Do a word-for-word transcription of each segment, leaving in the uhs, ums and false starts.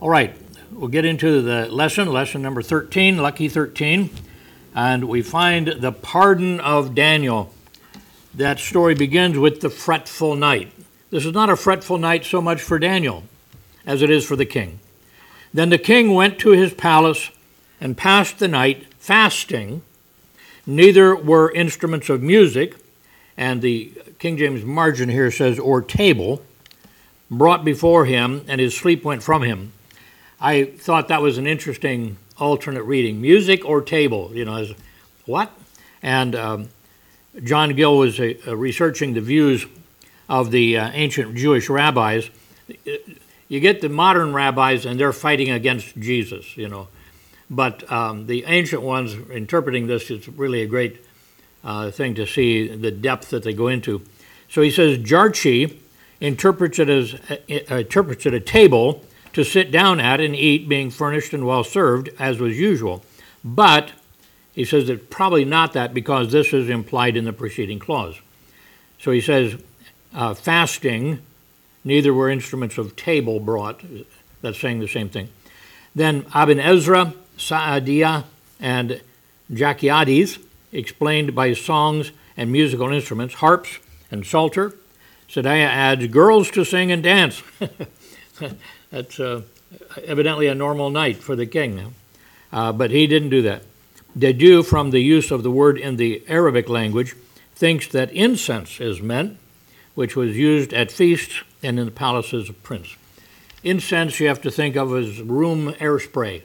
All right, we'll get into the lesson, lesson number thirteen, Lucky thirteen, and we find the pardon of Daniel. That story begins with the fretful night. This is not a fretful night so much for Daniel as it is for the king. Then the king went to his palace and passed the night fasting. Neither were instruments of music, and the King James margin here says, or table, brought before him, and his sleep went from him. I thought that was an interesting alternate reading. Music or table, you know, as what? And um, John Gill was uh, researching the views of the uh, ancient Jewish rabbis. You get the modern rabbis, and they're fighting against Jesus, you know. But um, the ancient ones interpreting this is really a great uh, thing to see the depth that they go into. So he says, Jarchi interprets it as uh, interprets it a table to sit down at and eat, being furnished and well served, as was usual. But he says it's probably not that, because this is implied in the preceding clause. So he says, uh, fasting, neither were instruments of table brought. That's saying the same thing. Then Aben Ezra, Saadiah, and Jachiades, explained by songs and musical instruments, harps and psalter. Sadiah adds, girls to sing and dance. That's uh, evidently a normal night for the king. Uh, but he didn't do that. Dedu, from the use of the word in the Arabic language, thinks that incense is meant, which was used at feasts and in the palaces of prince. Incense you have to think of as room air spray.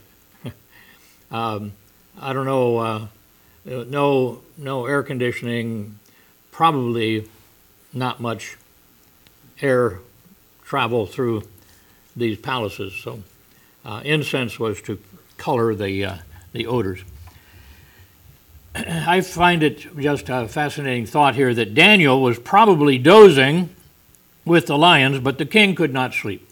um, I don't know, uh, no, no air conditioning, probably not much air travel through these palaces. So uh, incense was to color the uh, the odors. I find it just a fascinating thought here that Daniel was probably dozing with the lions, but the king could not sleep.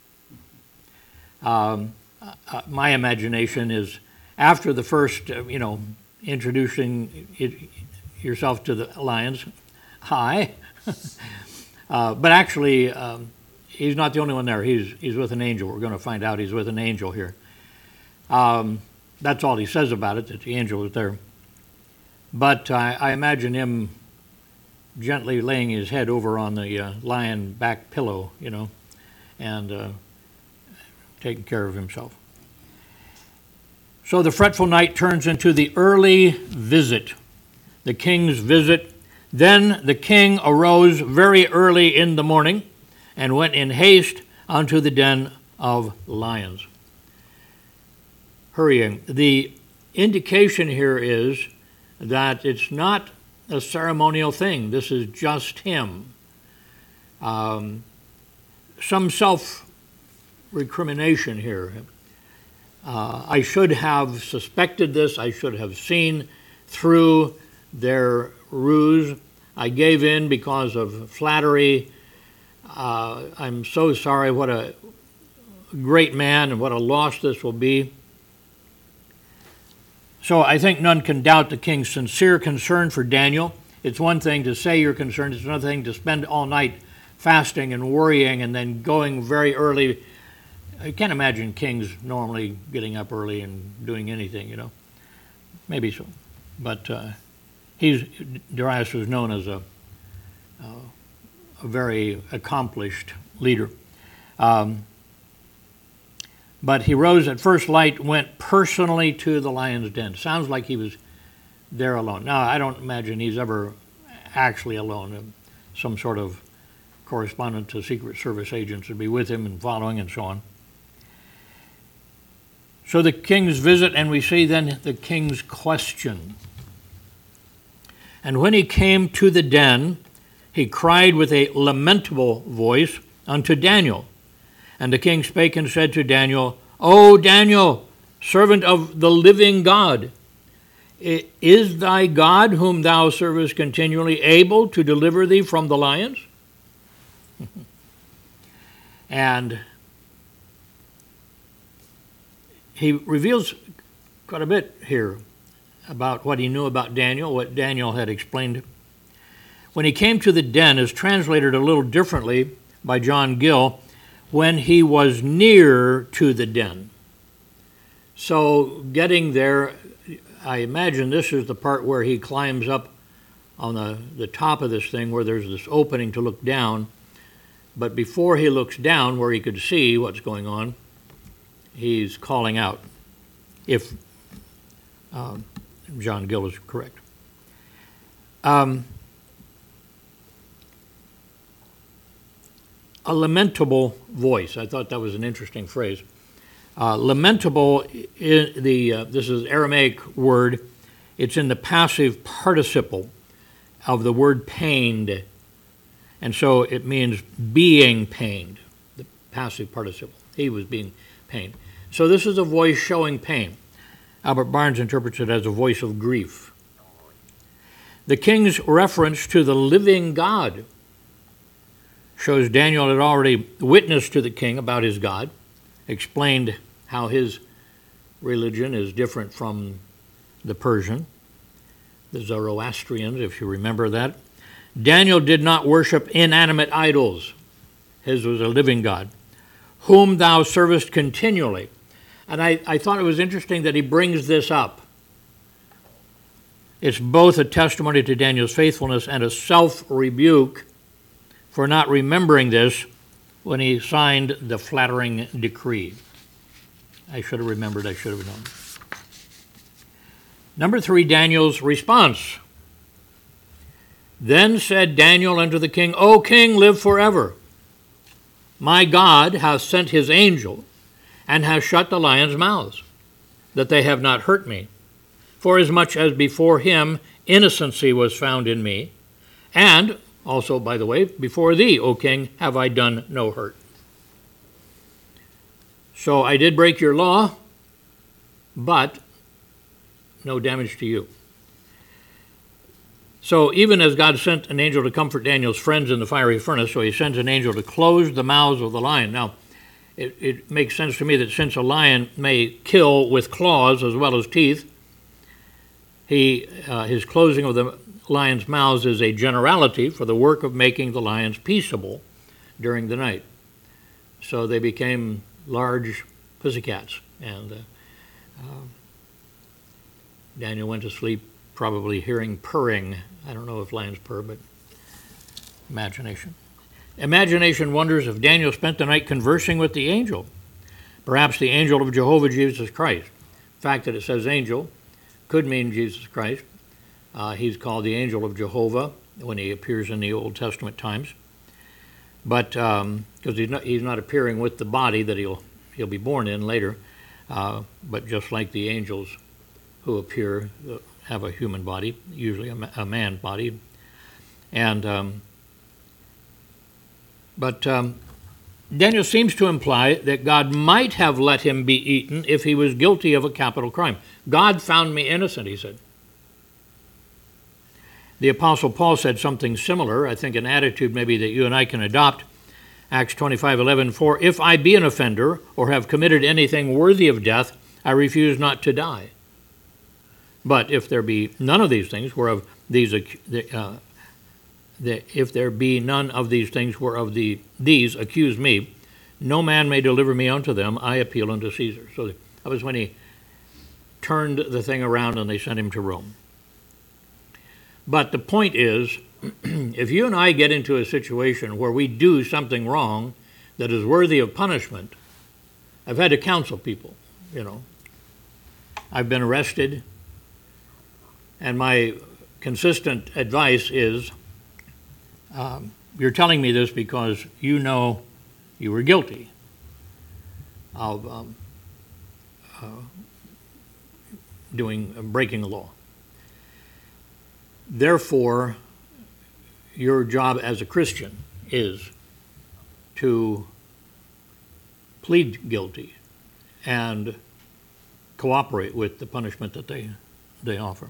Um, uh, my imagination is after the first, uh, you know, introducing it, yourself to the lions, hi. uh, but actually, um, he's not the only one there. He's he's with an angel. We're going to find out he's with an angel here. Um, that's all he says about it, that the angel was there. But I, I imagine him gently laying his head over on the uh, lion back pillow, you know, and uh, taking care of himself. So the fretful night turns into the early visit, the king's visit. Then the king arose very early in the morning and went in haste unto the den of lions. Hurrying. The indication here is that it's not a ceremonial thing. This is just him. Um, some self-recrimination here. Uh, I should have suspected this. I should have seen through their ruse. I gave in because of flattery. Uh, I'm so sorry. What a great man and what a loss this will be. So I think none can doubt the king's sincere concern for Daniel. It's one thing to say you're concerned. It's another thing to spend all night fasting and worrying and then going very early. I can't imagine kings normally getting up early and doing anything, you know. Maybe so. But uh, he's, Darius was known as a, uh, a very accomplished leader. Um, But he rose at first light, went personally to the lion's den. Sounds like he was there alone. Now, I don't imagine he's ever actually alone. Some sort of correspondent to Secret Service agents would be with him and following and so on. So the king's visit, and we see then the king's question. And when he came to the den, he cried with a lamentable voice unto Daniel. And the king spake and said to Daniel, O Daniel, servant of the living God, is thy God, whom thou servest continually, able to deliver thee from the lions? And he reveals quite a bit here about what he knew about Daniel, what Daniel had explained. When he came to the den is translated a little differently by John Gill. when he was near to the den. So getting there, I imagine this is the part where he climbs up on the, the top of this thing where there's this opening to look down. But before he looks down where he could see what's going on, he's calling out, if um, John Gill is correct. Um, a lamentable voice. I thought that was an interesting phrase. Uh, lamentable, in the uh, this is Aramaic word. It's in the passive participle of the word pained. And so it means being pained, the passive participle. He was being pained. So this is a voice showing pain. Albert Barnes interprets it as a voice of grief. The king's reference to the living God shows Daniel had already witnessed to the king about his God, explained how his religion is different from the Persian, the Zoroastrians, if you remember that. Daniel did not worship inanimate idols. His was a living God, whom thou servest continually. And I, I thought it was interesting that he brings this up. It's both a testimony to Daniel's faithfulness and a self-rebuke for not remembering this when he signed the flattering decree. I should have remembered, I should have known. Number three, Daniel's response. Then said Daniel unto the king, O king, live forever. My God hath sent his angel, and hath shut the lions' mouths, that they have not hurt me. Forasmuch as before him innocency was found in me, and also, by the way, before thee, O king, have I done no hurt. So I did break your law, but no damage to you. So even as God sent an angel to comfort Daniel's friends in the fiery furnace, so he sends an angel to close the mouths of the lion. Now, it, it makes sense to me that since a lion may kill with claws as well as teeth, he, uh, his closing of the lion's mouths is a generality for the work of making the lions peaceable during the night. So they became large pussycats, and uh, uh, Daniel went to sleep probably hearing purring. I don't know if lions purr, but imagination. Imagination wonders if Daniel spent the night conversing with the angel, perhaps the angel of Jehovah Jesus Christ. The fact that it says angel could mean Jesus Christ. Uh, he's called the angel of Jehovah when he appears in the Old Testament times. But because um, he's not, he's not appearing with the body that he'll, he'll be born in later, uh, but just like the angels who appear, uh, have a human body, usually a, a man body. And um, But um, Daniel seems to imply that God might have let him be eaten if he was guilty of a capital crime. God found me innocent, he said. The Apostle Paul said something similar, I think an attitude maybe that you and I can adopt. Acts twenty-five eleven, for if I be an offender or have committed anything worthy of death, I refuse not to die. But if there be none of these things, whereof these, uh, the, if there be none of these things whereof the, these accuse me, no man may deliver me unto them, I appeal unto Caesar. So that was when he turned the thing around and they sent him to Rome. But the point is, if you and I get into a situation where we do something wrong that is worthy of punishment, I've had to counsel people, you know. I've been arrested, and my consistent advice is, um, you're telling me this because you know you were guilty of um, uh, doing, uh, breaking the law. Therefore, your job as a Christian is to plead guilty and cooperate with the punishment that they, they offer.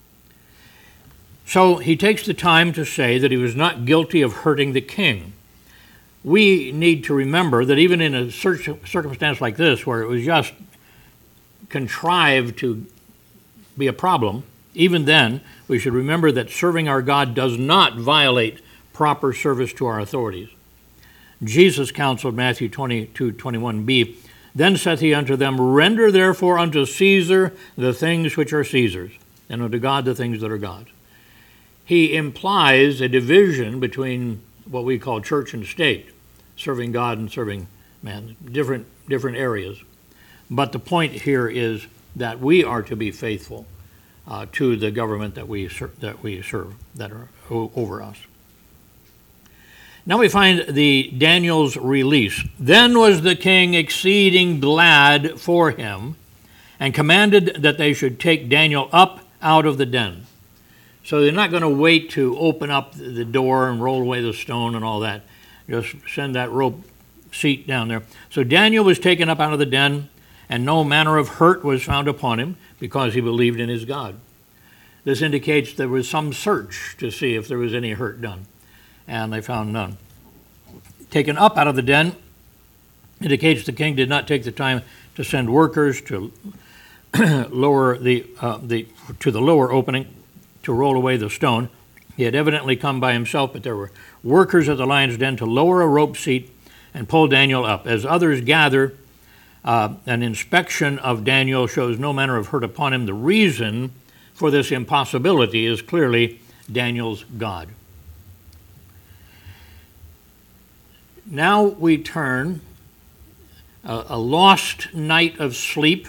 So he takes the time to say that he was not guilty of hurting the king. We need to remember that even in a circumstance like this, where it was just contrived to be a problem, even then, we should remember that serving our God does not violate proper service to our authorities. Jesus counseled, Matthew twenty-two, twenty-one b, then saith he unto them, render therefore unto Caesar the things which are Caesar's, and unto God the things that are God's. He implies a division between what we call church and state, serving God and serving man, different, different areas. But the point here is that we are to be faithful uh, to the government that we, ser- that we serve, that are o- over us. Now we find the Daniel's release. Then was the king exceeding glad for him, and commanded that they should take Daniel up out of the den. So they're not going to wait to open up the door and roll away the stone and all that. Just send that rope seat down there. So Daniel was taken up out of the den, and no manner of hurt was found upon him, because he believed in his God. This indicates there was some search to see if there was any hurt done, and they found none. Taken up out of the den indicates the king did not take the time to send workers to lower the uh, the to the lower opening to roll away the stone. He had evidently come by himself, but there were workers at the lion's den to lower a rope seat and pull Daniel up. As others gather, uh, an inspection of Daniel shows no manner of hurt upon him. The reason for this impossibility is clearly Daniel's God. Now we turn a, a lost night of sleep,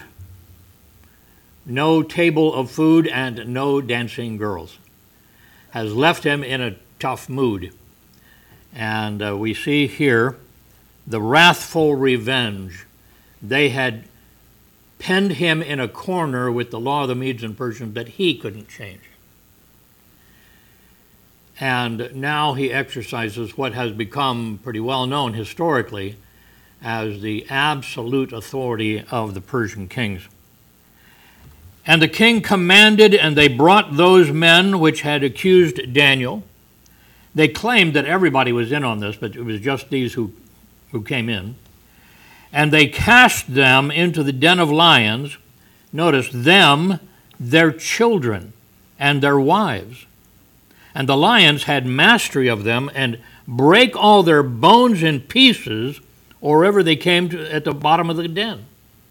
no table of food, and no dancing girls, has left him in a tough mood. And uh, we see here the wrathful revenge. They had penned him in a corner with the law of the Medes and Persians that he couldn't change. And now he exercises what has become pretty well known historically as the absolute authority of the Persian kings. And the king commanded, and they brought those men which had accused Daniel. They claimed that everybody was in on this, but it was just these who, who came in. And they cast them into the den of lions. Notice, them, their children, and their wives. And the lions had mastery of them, and brake all their bones in pieces, or ever they came to at the bottom of the den.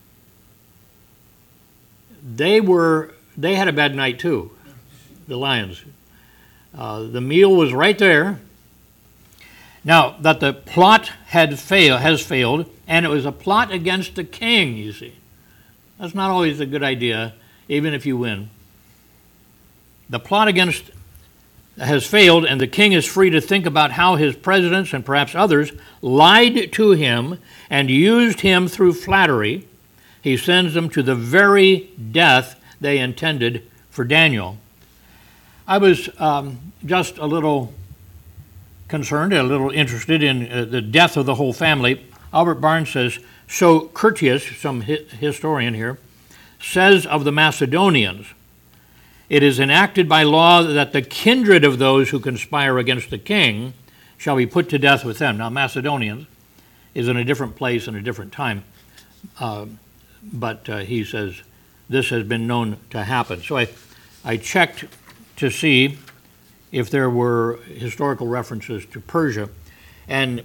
They were, they had a bad night too, the lions. Uh, the meal was right there. Now, that the plot had failed, has failed, and it was a plot against the king, you see. That's not always a good idea, even if you win. The plot against has failed, and the king is free to think about how his presidents and perhaps others lied to him and used him through flattery. He sends them to the very death they intended for Daniel. I was um, just a little concerned, a little interested in uh, the death of the whole family. Albert Barnes says, so Curtius, some hi- historian here, says of the Macedonians, it is enacted by law that the kindred of those who conspire against the king shall be put to death with them. Now, Macedonians is in a different place and a different time. Uh, But uh, he says this has been known to happen. So I, I checked to see if there were historical references to Persia. And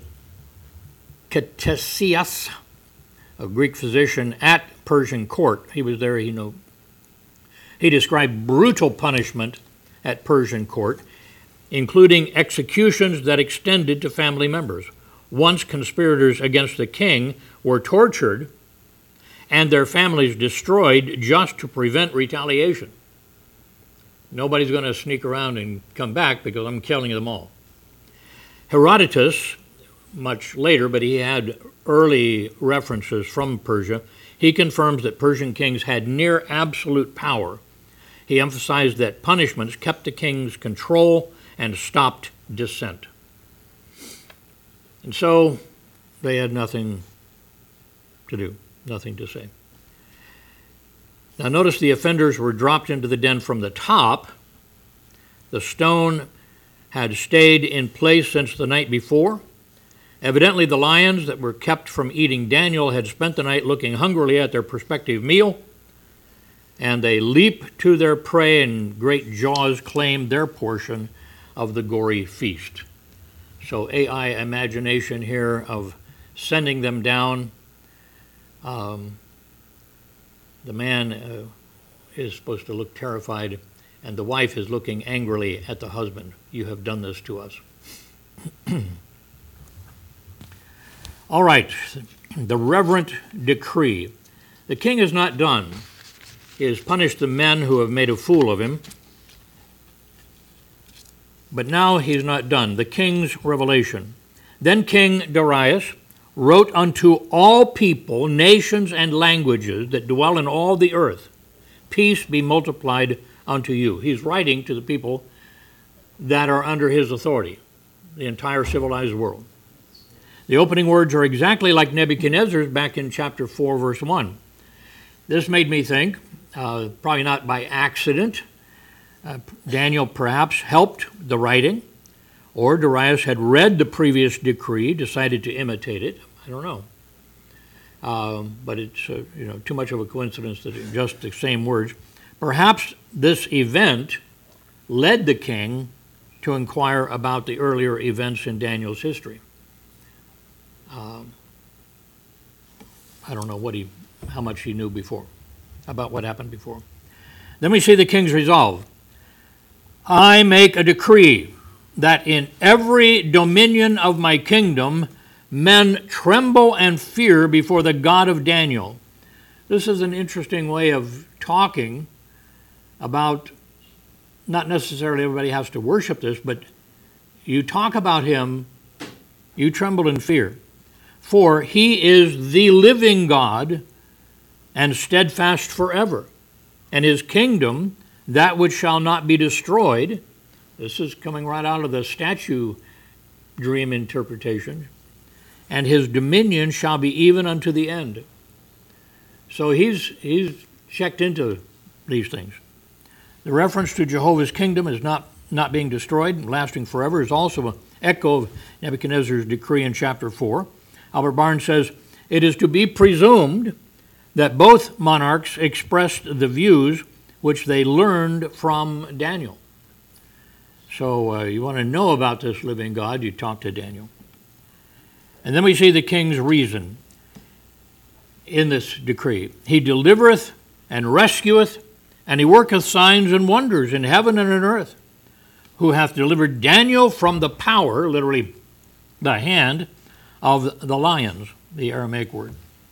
Ctesias, a Greek physician at Persian court, he was there, he knew. He described brutal punishment at Persian court, including executions that extended to family members. Once conspirators against the king were tortured and their families destroyed just to prevent retaliation. Nobody's going to sneak around and come back because I'm killing them all. Herodotus, much later, but he had early references from Persia, he confirms that Persian kings had near absolute power. He emphasized that punishments kept the king's control and stopped dissent. And so they had nothing to do. Nothing to say. Now notice the offenders were dropped into the den from the top. The stone had stayed in place since the night before. Evidently the lions that were kept from eating Daniel had spent the night looking hungrily at their prospective meal, and they leap to their prey, and great jaws claim their portion of the gory feast. So A I imagination here of sending them down. Um, the man uh, is supposed to look terrified, and the wife is looking angrily at the husband. You have done this to us. All right, the reverent decree. The king is not done. He has punished the men who have made a fool of him. But now he's not done. The king's revelation. Then King Darius wrote unto all people, nations, and languages that dwell in all the earth, peace be multiplied unto you. He's writing to the people that are under his authority, the entire civilized world. The opening words are exactly like Nebuchadnezzar's back in chapter four, verse one. This made me think, uh, probably not by accident, uh, Daniel perhaps helped the writing, or Darius had read the previous decree, decided to imitate it. I don't know. Um, but it's uh, you know too much of a coincidence that it's just the same words. Perhaps this event led the king to inquire about the earlier events in Daniel's history. Um, I don't know what he, how much he knew before, about what happened before. Then we see the king's resolve. I make a decree that in every dominion of my kingdom men tremble and fear before the God of Daniel. This is an interesting way of talking about, not necessarily everybody has to worship this, but you talk about him, you tremble in fear. For he is the living God and steadfast forever, and his kingdom, that which shall not be destroyed. This is coming right out of the statue dream interpretation. And his dominion shall be even unto the end. So he's he's checked into these things. The reference to Jehovah's kingdom is not, not being destroyed, lasting forever, is also an echo of Nebuchadnezzar's decree in chapter four. Albert Barnes says, it is to be presumed that both monarchs expressed the views which they learned from Daniel. So uh, you want to know about this living God, you talk to Daniel. And then we see the king's reason in this decree. He delivereth and rescueth, and he worketh signs and wonders in heaven and in earth, who hath delivered Daniel from the power, literally the hand, of the lions, the Aramaic word.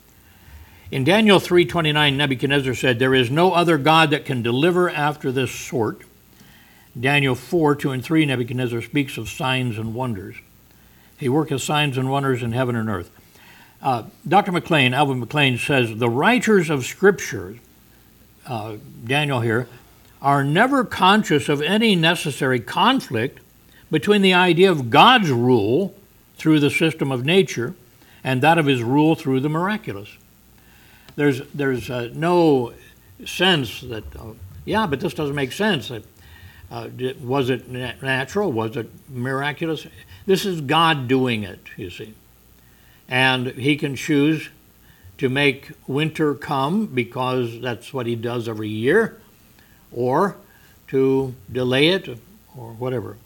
In Daniel three twenty-nine, Nebuchadnezzar said, there is no other God that can deliver after this sort. Daniel four, two and three, Nebuchadnezzar speaks of signs and wonders. He worketh signs and wonders in heaven and earth. Uh, Doctor McLean, Alvin McLean, says, the writers of Scripture, uh, Daniel here, are never conscious of any necessary conflict between the idea of God's rule through the system of nature and that of his rule through the miraculous. There's, there's uh, no sense that, uh, yeah, but this doesn't make sense. Uh, uh, was it natural? Was it miraculous? This is God doing it, you see. And he can choose to make winter come because that's what he does every year, or to delay it, or whatever.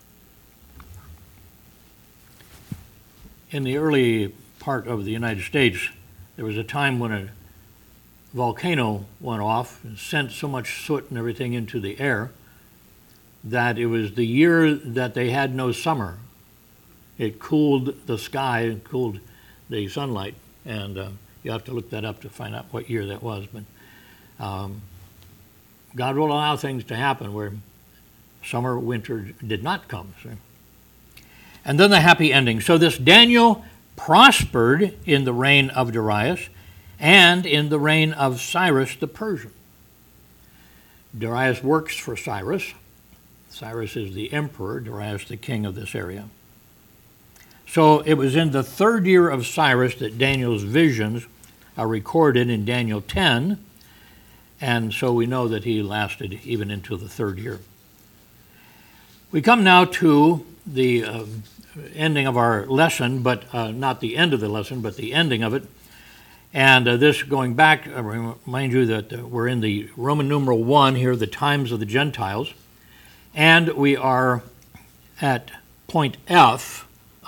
In the early part of the United States, there was a time when a volcano went off and sent so much soot and everything into the air that it was the year that they had no summer. It cooled the sky and cooled the sunlight, and uh, you have to look that up to find out what year that was. But um, God will allow things to happen where summer, winter did not come. See? And then the happy ending. So this Daniel prospered in the reign of Darius and in the reign of Cyrus the Persian. Darius works for Cyrus. Cyrus is the emperor, Darius the king of this area. So it was in the third year of Cyrus that Daniel's visions are recorded in Daniel ten, and so we know that he lasted even into the third year. We come now to the uh, ending of our lesson, but uh, not the end of the lesson, but the ending of it. And uh, this, going back, I remind you that uh, we're in the Roman numeral one here, the times of the Gentiles, and we are at point F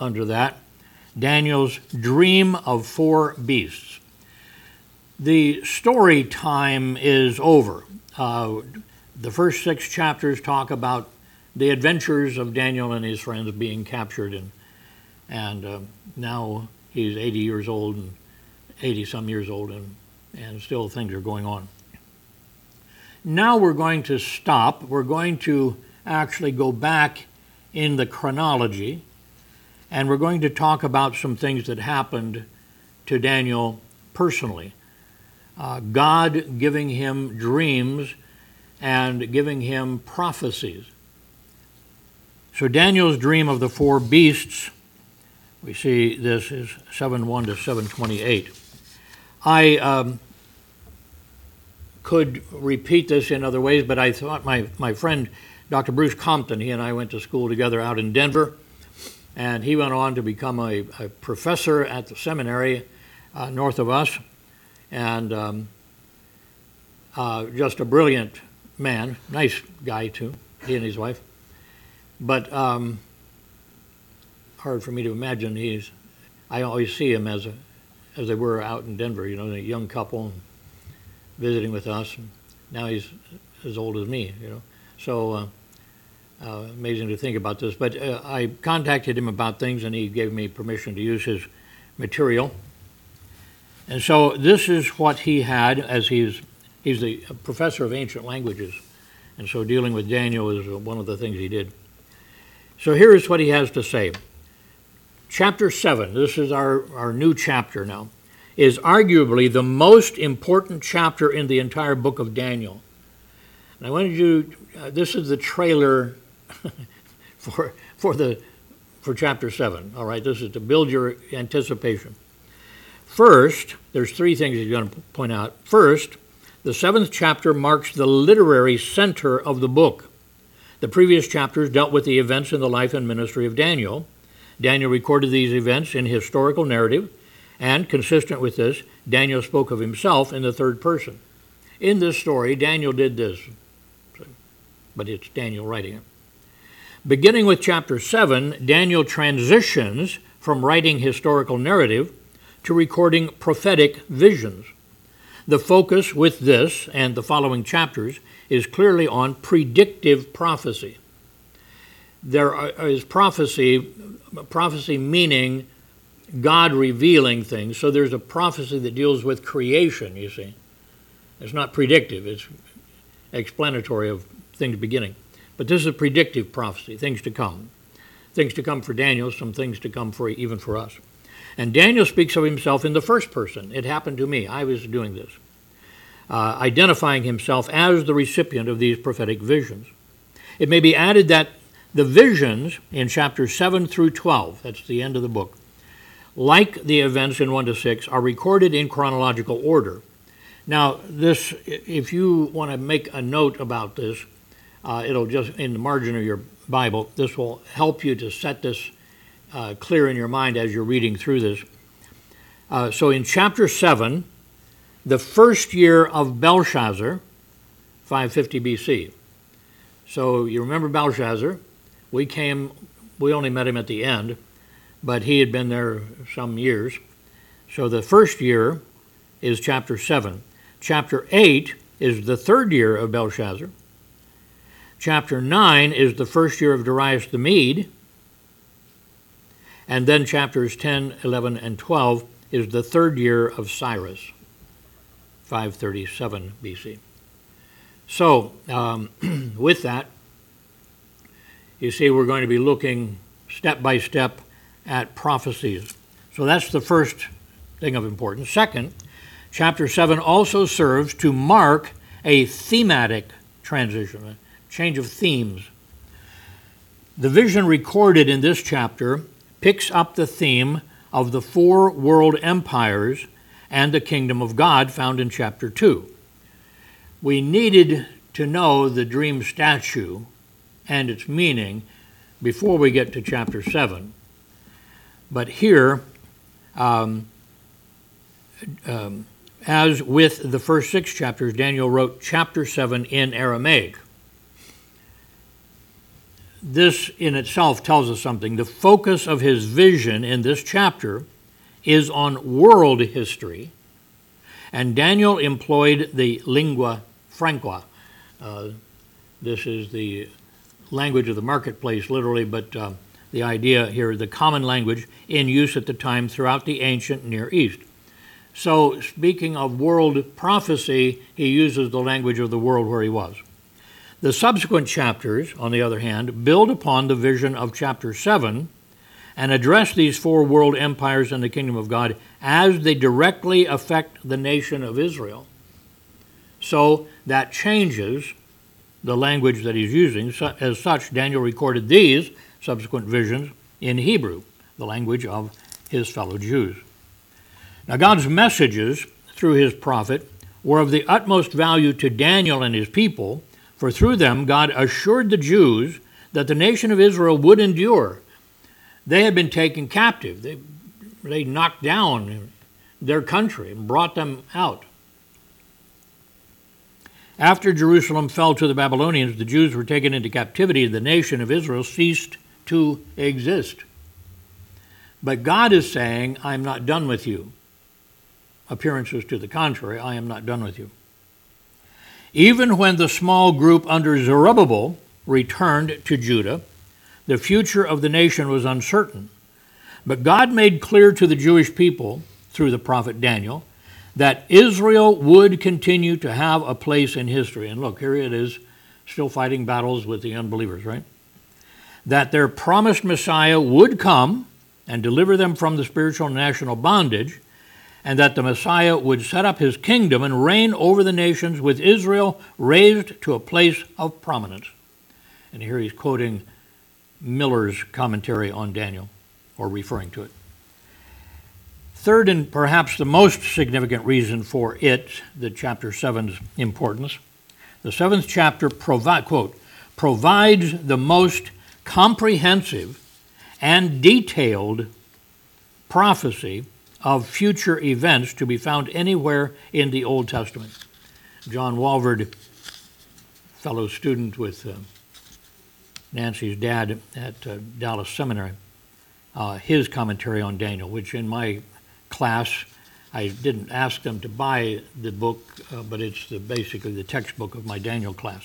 under that, Daniel's Dream of Four Beasts. The story time is over. Uh, the first six chapters talk about the adventures of Daniel and his friends being captured, and and uh, now he's eighty years old, and eighty some years old, and, and still things are going on. Now we're going to stop. We're going to actually go back in the chronology, and we're going to talk about some things that happened to Daniel personally. Uh, God giving him dreams and giving him prophecies. So Daniel's dream of the four beasts, we see this is seven one to seven twenty-eight. I um, could repeat this in other ways, but I thought my, my friend Doctor Bruce Compton, he and I went to school together out in Denver, and he went on to become a, a professor at the seminary uh, north of us, and um, uh, just a brilliant man, nice guy too, he and his wife. But um, hard for me to imagine. He's, I always see him as a, as they were out in Denver, you know, a young couple and visiting with us. And now he's as old as me, you know. So uh, uh, amazing to think about this. But uh, I contacted him about things, and he gave me permission to use his material. And so this is what he had, as he's he's the professor of ancient languages, and so dealing with Daniel is one of the things he did. So here is what he has to say. Chapter seven, this is our, our new chapter now, is arguably the most important chapter in the entire book of Daniel. And I wanted you, uh, this is the trailer for for the for chapter seven. All right, this is to build your anticipation. First, there's three things he's going to point out. First, the seventh chapter marks the literary center of the book. The previous chapters dealt with the events in the life and ministry of Daniel. Daniel recorded these events in historical narrative, and consistent with this, Daniel spoke of himself in the third person. In this story, Daniel did this, but it's Daniel writing it. Beginning with chapter seven, Daniel transitions from writing historical narrative to recording prophetic visions. The focus with this and the following chapters is clearly on predictive prophecy. There is prophecy, prophecy meaning God revealing things. So there's a prophecy that deals with creation, you see. It's not predictive, it's explanatory of things beginning. But this is a predictive prophecy, things to come. Things to come for Daniel, some things to come for even for us. And Daniel speaks of himself in the first person. It happened to me. I was doing this. Uh, identifying himself as the recipient of these prophetic visions. It may be added that the visions in chapters seven through twelve, that's the end of the book, like the events in one to six, are recorded in chronological order. Now, this, if you want to make a note about this, uh, it'll just, in the margin of your Bible, this will help you to set this uh, clear in your mind as you're reading through this. Uh, so in chapter seven, the first year of Belshazzar, five fifty B C. So you remember Belshazzar. We came, we only met him at the end, but he had been there some years. So the first year is chapter seven. Chapter eight is the third year of Belshazzar. Chapter nine is the first year of Darius the Mede. And then chapters ten, eleven, and twelve is the third year of Cyrus, five thirty-seven B C. So, um, with that, you see we're going to be looking step by step at prophecies. So that's the first thing of importance. Second, chapter seven also serves to mark a thematic transition, a change of themes. The vision recorded in this chapter picks up the theme of the four world empires and the kingdom of God found in chapter two. We needed to know the dream statue and its meaning before we get to chapter seven. But here, um, um, as with the first six chapters, Daniel wrote chapter seven in Aramaic. this in itself tells us something. The focus of his vision in this chapter is on world history, and Daniel employed the lingua franca. Uh, this is the language of the marketplace, literally, but uh, the idea here, the common language in use at the time throughout the ancient Near East. So, speaking of world prophecy, he uses the language of the world where he was. The subsequent chapters, on the other hand, build upon the vision of chapter seven and address these four world empires in the kingdom of God as they directly affect the nation of Israel. So that changes the language that he's using. As such, Daniel recorded these subsequent visions in Hebrew, the language of his fellow Jews. Now, God's messages through his prophet were of the utmost value to Daniel and his people, for through them God assured the Jews that the nation of Israel would endure. They had been taken captive. They, they knocked down their country and brought them out. After Jerusalem fell to the Babylonians, the Jews were taken into captivity, and the nation of Israel ceased to exist. But God is saying, I'm not done with you. Appearances to the contrary, I am not done with you. Even when the small group under Zerubbabel returned to Judah, the future of the nation was uncertain. But God made clear to the Jewish people, through the prophet Daniel, that Israel would continue to have a place in history. And look, here it is, still fighting battles with the unbelievers, right? That their promised Messiah would come and deliver them from the spiritual and national bondage, and that the Messiah would set up his kingdom and reign over the nations, with Israel raised to a place of prominence. And here he's quoting Miller's commentary on Daniel, or referring to it. Third, and perhaps the most significant reason for it, the chapter seven's importance, the seventh chapter provi- quote, provides the most comprehensive and detailed prophecy of future events to be found anywhere in the Old Testament. John Walvoord, fellow student with uh, Nancy's dad at uh, Dallas Seminary, uh, his commentary on Daniel, which in my class, I didn't ask them to buy the book, uh, but it's the, basically the textbook of my Daniel class.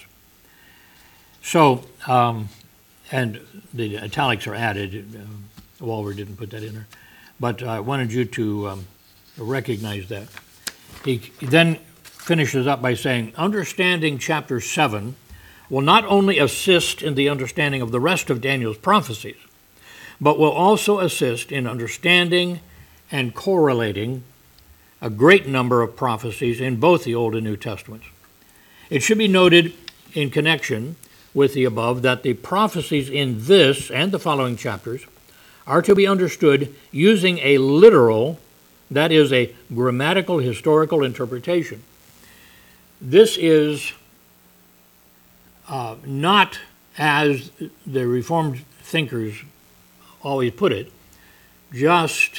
So, um, and the italics are added. Uh, Walvoord didn't put that in there. But I wanted you to um, recognize that. He then finishes up by saying, understanding chapter seven will not only assist in the understanding of the rest of Daniel's prophecies, but will also assist in understanding and correlating a great number of prophecies in both the Old and New Testaments. It should be noted in connection with the above that the prophecies in this and the following chapters are to be understood using a literal, that is, a grammatical historical interpretation. This is uh, not, as the Reformed thinkers always put it, just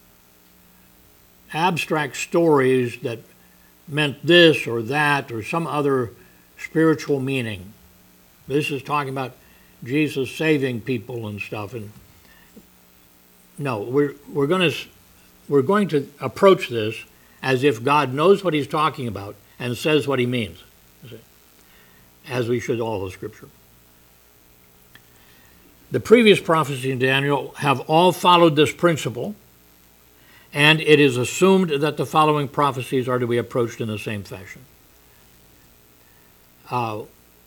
abstract stories that meant this or that or some other spiritual meaning. This is talking about Jesus saving people and stuff. And no, we're we're going to we're going to approach this as if God knows what he's talking about and says what he means, as we should all of Scripture. The previous prophecies in Daniel have all followed this principle, and it is assumed that the following prophecies are to be approached in the same fashion. Uh,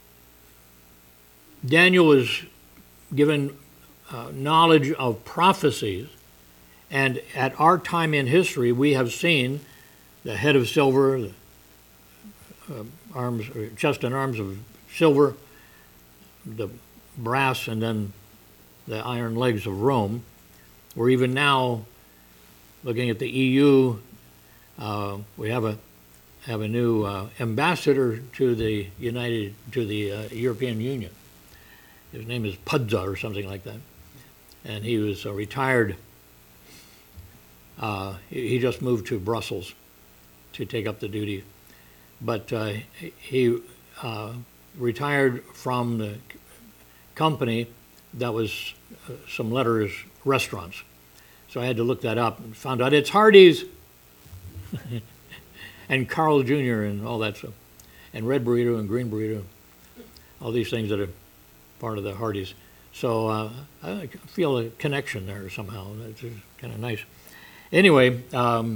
Daniel is given uh, knowledge of prophecies, and at our time in history, we have seen the head of silver, the uh, arms, chest and arms of silver, the brass, and then the iron legs of Rome. We're even now looking at the E U. Uh, we have a have a new uh, ambassador to the United to the uh, European Union. His name is Pudza or something like that, and he was uh, retired. Uh, he just moved to Brussels to take up the duty, but uh, he uh, retired from the company that was uh, some letters restaurants. So I had to look that up and found out it's Hardee's and Carl Junior and all that stuff, and red burrito and green burrito, all these things that are part of the Hardee's. So uh, I feel a connection there somehow. It's kind of nice. Anyway, um,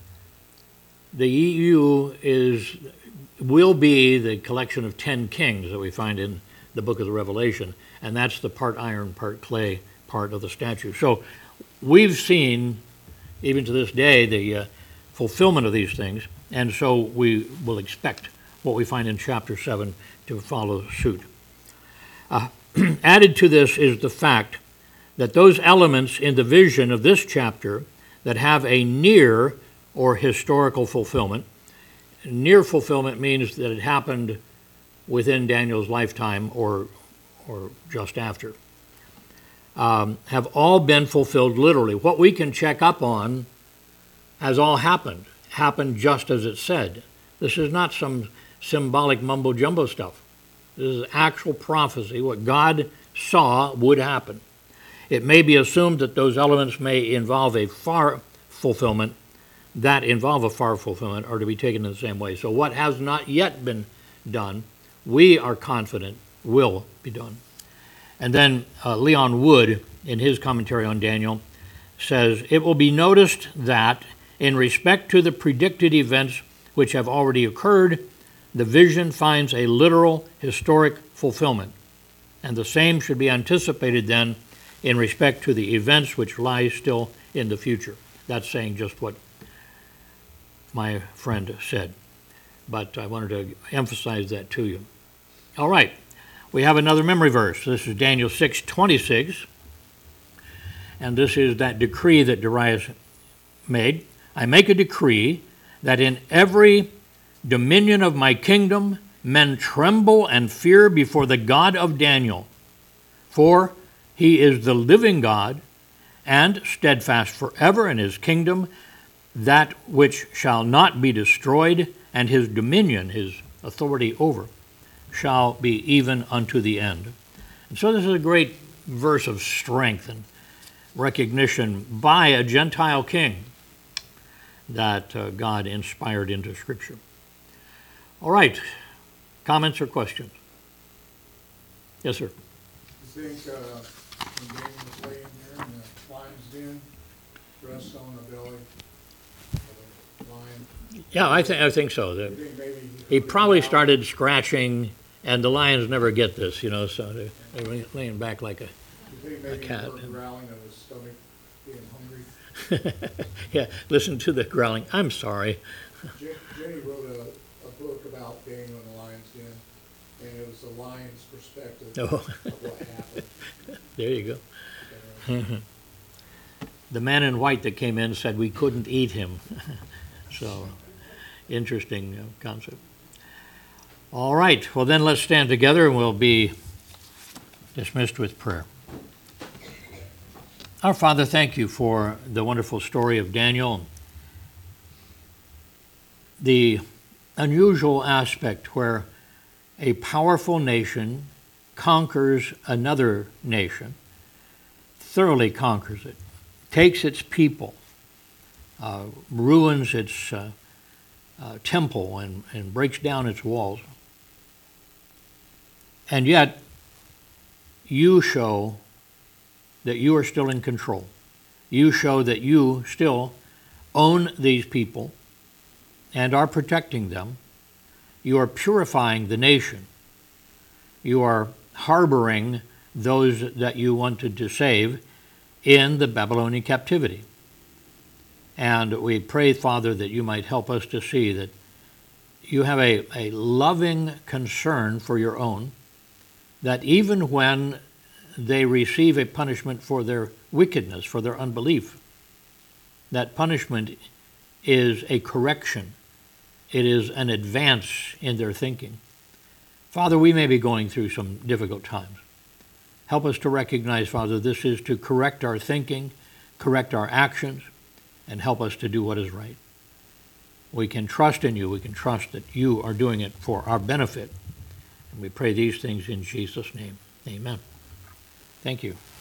the E U is will be the collection of ten kings that we find in the book of the Revelation, and that's the part iron, part clay part of the statue. So we've seen, even to this day, the uh, fulfillment of these things, and so we will expect what we find in chapter seven to follow suit. Uh, added to this is the fact that those elements in the vision of this chapter that have a near or historical fulfillment, near fulfillment means that it happened within Daniel's lifetime or, or just after, um, have all been fulfilled literally. What we can check up on has all happened, happened just as it said. This is not some symbolic mumbo-jumbo stuff. This is actual prophecy, what God saw would happen. It may be assumed that those elements may involve a far fulfillment, that involve a far fulfillment, are to be taken in the same way. So what has not yet been done, we are confident will be done. And then uh, Leon Wood, in his commentary on Daniel, says, it will be noticed that in respect to the predicted events which have already occurred, the vision finds a literal historic fulfillment. And the same should be anticipated then in respect to the events which lie still in the future. That's saying just what my friend said. But I wanted to emphasize that to you. All right, we have another memory verse. This is Daniel six twenty-six. And this is that decree that Darius made. I make a decree that in every dominion of my kingdom men tremble and fear before the God of Daniel. For he is the living God and steadfast forever in his kingdom, that which shall not be destroyed, and his dominion, his authority over, shall be even unto the end. And so this is a great verse of strength and recognition by a Gentile king that uh, God inspired into Scripture. All right, comments or questions? Yes, sir. You think uh, when Daniel was laying there in the lion's den, dressed on the belly of a lion? Yeah, I think I think so. The, You think maybe he heard probably the started scratching, and the lions never get this, you know, so they're, they're laying back like a, growl- You think maybe he cat. heard growling of his stomach being hungry? yeah, listen to the growling. I'm sorry. Je- Jenny wrote a, a book about Daniel in the lion's den, and it was the lion's perspective Oh, of what happened. there you go. Uh, The man in white that came in said we couldn't eat him. So, interesting uh, concept. All right, well then let's stand together and we'll be dismissed with prayer. Our Father, thank you for the wonderful story of Daniel. The unusual aspect where a powerful nation conquers another nation, thoroughly conquers it, takes its people, uh, ruins its uh, uh, temple and, and breaks down its walls. And yet, you show that you are still in control. You show that you still own these people and are protecting them. You are purifying the nation. You are harboring those that you wanted to save in the Babylonian captivity. And we pray, Father, that you might help us to see that you have a, a loving concern for your own, that even when they receive a punishment for their wickedness, for their unbelief, that punishment is a correction. It is an advance in their thinking. Father, we may be going through some difficult times. Help us to recognize, Father, this is to correct our thinking, correct our actions, and help us to do what is right. We can trust in you. We can trust that you are doing it for our benefit. And we pray these things in Jesus' name. Amen. Thank you.